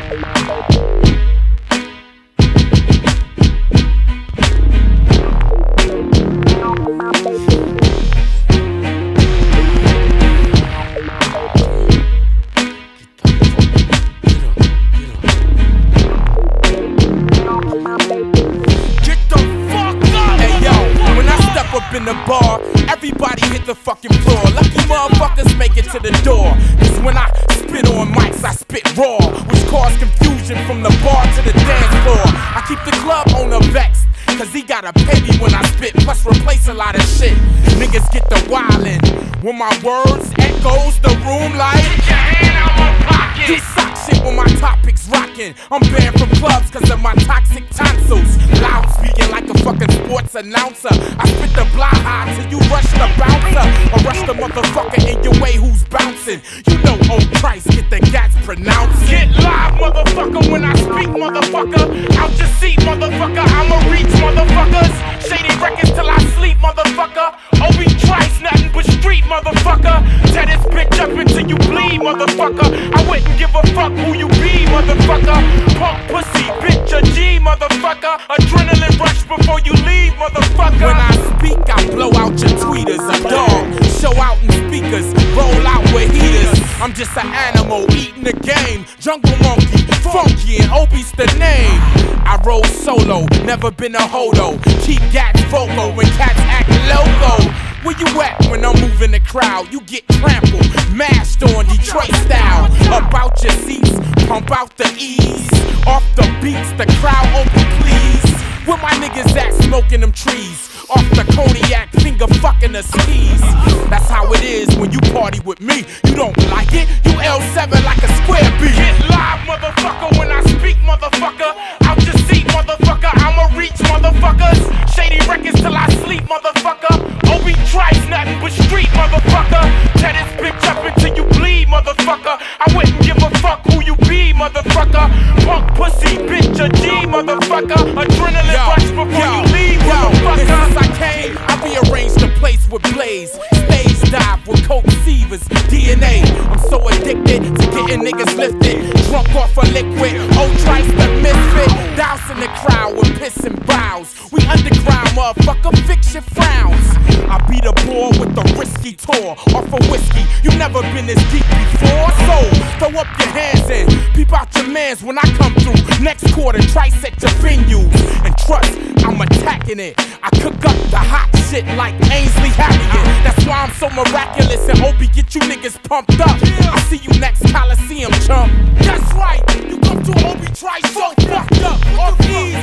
In the bar, everybody hit the fucking floor. Lucky motherfuckers make it to the door. Cause when I spit on mics, I spit raw, which cause confusion from the bar to the dance floor. I keep the club owner vexed, cause he gotta pay me when I spit, plus replace a lot of shit. Niggas get the wildin' when my words echoes the room like get your hand out my pocket. Do sock shit when my topic's rockin'. I'm banned from clubs cause of my toxic tonsils. Loud speaking like a fucking sports announcer. I spit the block high till you rush the bouncer, or rush the motherfucker in your way who's bouncing. You know old Christ, get the gats pronounced. Get live, motherfucker, when I speak, motherfucker. Out your seat, motherfucker, I'ma reach, motherfuckers. Shady records till I sleep, motherfucker. Obi Trice, nothing but street, motherfucker. Tear this bitch up until you bleed, motherfucker. I wouldn't give a fuck who you be, motherfucker. Punk pussy, bitch, a G, motherfucker. Adrenaline rush before you leave, motherfucker. When I speak, I blow out your tweeters. A dog, show out in speakers, roll out with heaters. I'm just an animal eating the game. Jungle monkey, funky, and Obi's the name. I roll solo, never been a hodo. Keep gats vocal when cats act loco. Where you at when I'm moving the crowd? You get trampled, mashed on Detroit style. Up out your seats, pump out the E's. Off the beats, the crowd open please. Where my niggas at smoking them trees? Off the cognac, finger fucking the skis. That's how it is when you party with me. You don't like it? You L7 like a square B. Get live, motherfucker, when I speak, motherfucker. Out your seat, motherfucker, I'ma reach, motherfuckers. Shady records till I sleep, motherfucker. Obi Trice, nothing but street, motherfucker. Tear this bitch up until you bleed, motherfucker. I wouldn't give a fuck who you be, motherfucker. Punk pussy, bitch, a G, motherfucker. Adrenaline rush before you leave, motherfucker. Since I came, I rearranged the place with Blaze. Stage dive with coke sievers, DNA. I'm so addicted to getting niggas lifted. Drunk off a liquid, old Trice the misfit. Dousing the crowd with piss and brows. We underground, motherfucker, fix your frowns. I beat a ball with the risky tour off of whiskey. You never been this deep before, so throw up your hands and peep out your mans when I come through. Next quarter, Trice at your venues. And trust, I'm attacking it. I cook up the hot shit like Ainsley Harriet. That's why I'm so miraculous and Obi get you niggas pumped up. I see you next Coliseum, chump. That's right, you come to Obi Trice so fucked up. Off these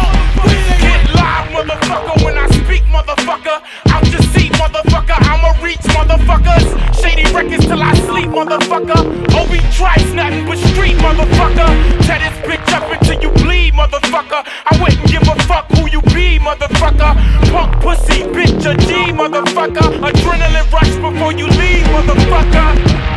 get live, motherfucker, when I speak, motherfucker. Out your seat, motherfucker, I'ma reach, motherfuckers. Shady records till I sleep, motherfucker. Obi Trice, nothing but street, motherfucker. Tear this bitch up until you bleed, motherfucker. I wouldn't give a fuck who you be, motherfucker. Punk pussy, bitch, a G, motherfucker. Adrenaline rush before you leave, motherfucker.